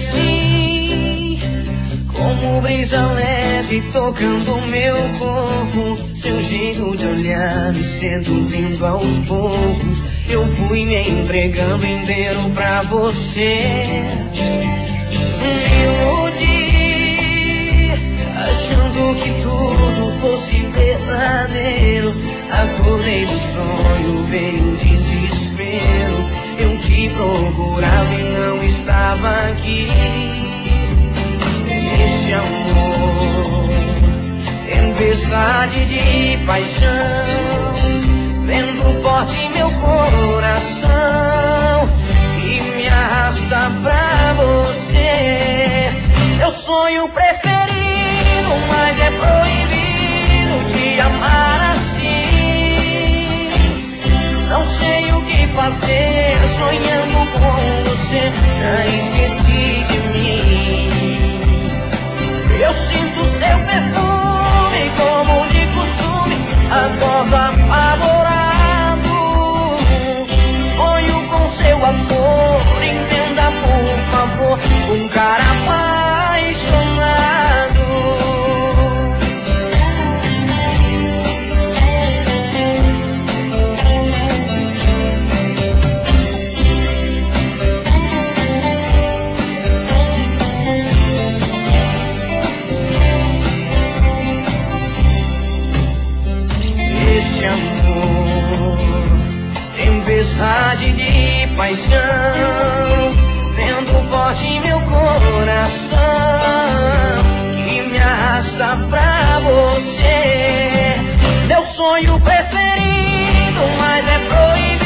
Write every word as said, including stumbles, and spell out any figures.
assim, como brisa leve tocando meu corpo. Seu jeito de olhar me seduzindo aos poucos. Eu fui me entregando inteiro pra você. Me iludi, achando que tudo fosse verdadeiro. Acordei do sonho, veio um desespero. Eu te procurava e não estava aqui. Esse amor, tempestade de paixão, vento forte meu coração e me arrasta pra você. Meu sonho preferido, mas é proibido te amar assim. Não sei o que fazer, sonhando com você, já esqueci de mim. Eu sinto seu perfume, como de costume, acordo apavorado. Sonho com seu amor, entenda por favor, um cara apaixonado. Esse amor, tempestade de paixão, vento forte em meu coração que me arrasta pra você. Meu sonho preferido, mas é proibido